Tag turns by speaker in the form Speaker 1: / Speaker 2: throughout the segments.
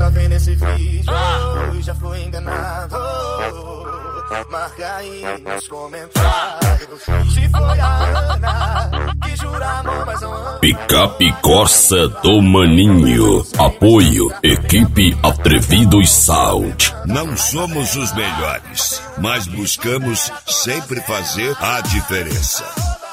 Speaker 1: tá vendo esse vídeo e já foi enganado, marca aí nos comentários se foi a Ana que jura amor, mas não ama.
Speaker 2: Picape Corsa do Maninho. Apoio Equipe Atrevidos Sound.
Speaker 3: Não somos os melhores, mas buscamos sempre fazer a diferença.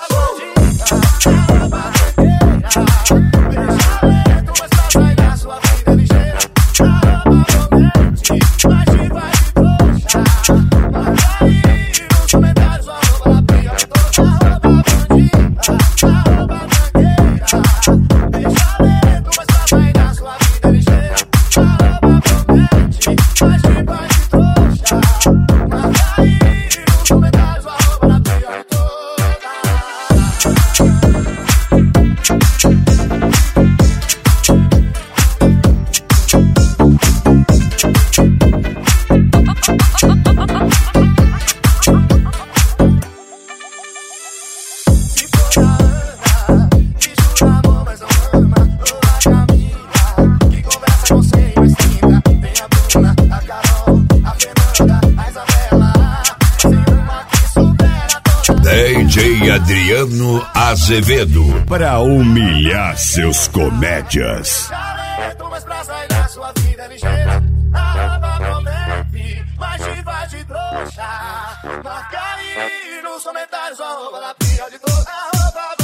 Speaker 3: DJ Adriano Azevedo, pra humilhar seus comédias.
Speaker 1: Mas pra sair da sua vida ligeira, arroba promete, mas te vai de trouxa. Marca aí nos comentários, arroba na pia de toda, arroba